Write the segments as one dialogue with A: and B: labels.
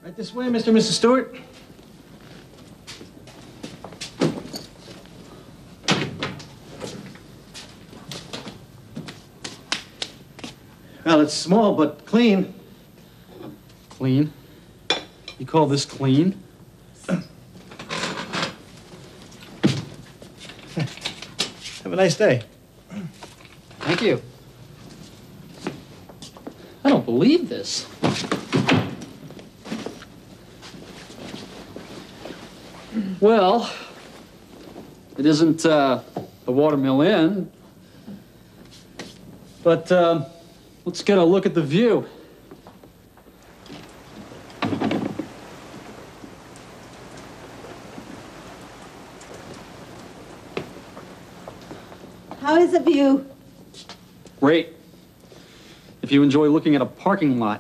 A: Right this way, Mr. and Mrs. Stewart. Well, it's small, but clean.
B: Clean? You call this clean?
A: Have a nice day.
B: Thank you. I don't believe this. Well, it isn't the Watermill Inn, but let's get a look at the view.
C: How is the view?
B: Great. If you enjoy looking at a parking lot.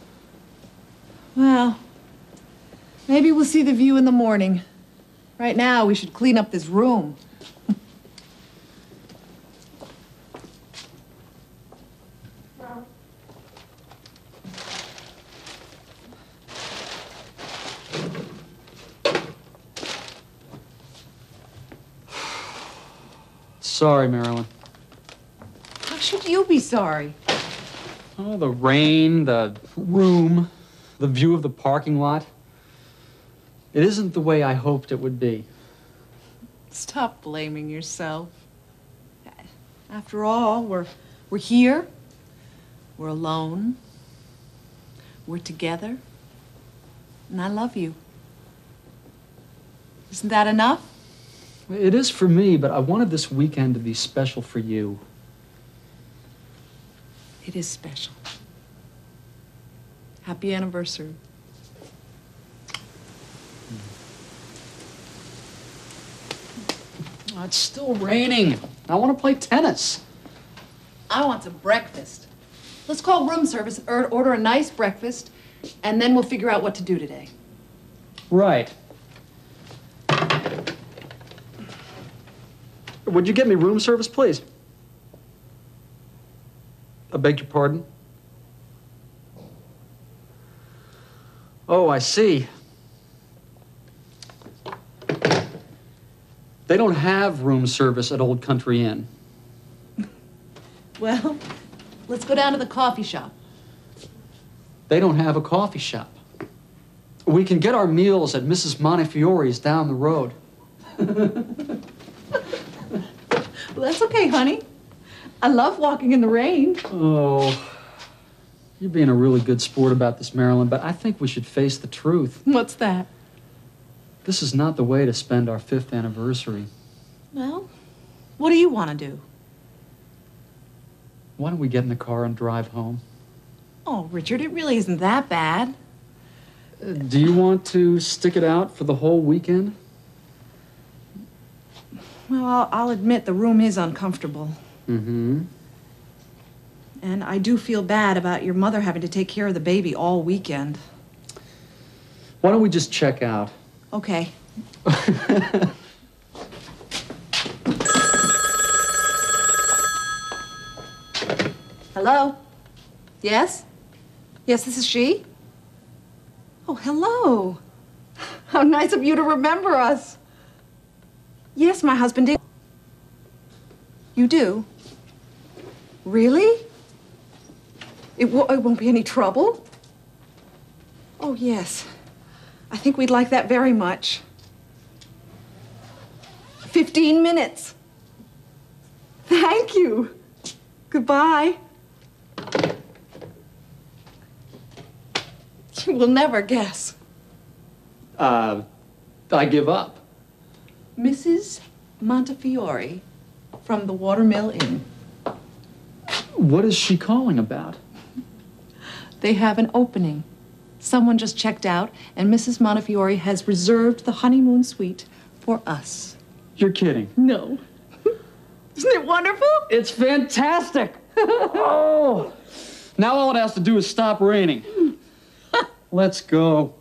C: Well, maybe we'll see the view in the morning. Right now, we should clean up this room.
B: Sorry, Marilyn.
C: How should you be sorry?
B: Oh, the rain, the room, the view of the parking lot. It isn't the way I hoped it would be.
C: Stop blaming yourself. After all, we're here. We're alone. We're together. And I love you. Isn't that enough?
B: It is for me, but I wanted this weekend to be special for you.
C: It is special. Happy anniversary.
B: Oh, it's still raining. I want to play tennis.
C: I want some breakfast. Let's call room service, or order a nice breakfast, and then we'll figure out what to do today.
B: Right. Would you get me room service, please? I beg your pardon? Oh, I see. They don't have room service at Old Country Inn.
C: Well, let's go down to the coffee shop.
B: They don't have a coffee shop. We can get our meals at Mrs. Montefiore's down the road.
C: Well, that's okay, honey. I love walking in the rain.
B: Oh, you're being a really good sport about this, Marilyn, but I think we should face the truth.
C: What's that?
B: This is not the way to spend our 5th anniversary.
C: Well, what do you want to do?
B: Why don't we get in the car and drive home?
C: Oh, Richard, it really isn't that bad.
B: Do you want to stick it out for the whole weekend?
C: Well, I'll admit the room is uncomfortable.
B: Mm-hmm.
C: And I do feel bad about your mother having to take care of the baby all weekend.
B: Why don't we just check out?
C: Okay. Hello? Yes? Yes, this is she? Oh, hello. How nice of you to remember us. Yes, my husband did. You do? Really? It won't be any trouble? Oh, yes. I think we'd like that very much. 15 minutes. Thank you. Goodbye. You will never guess.
B: I give up.
C: Mrs. Montefiore from the Watermill Inn.
B: What is she calling about?
C: They have an opening. Someone just checked out, and Mrs. Montefiore has reserved the honeymoon suite for us.
B: You're kidding.
C: No. Isn't it wonderful?
B: It's fantastic. Oh, now all it has to do is stop raining. Let's go.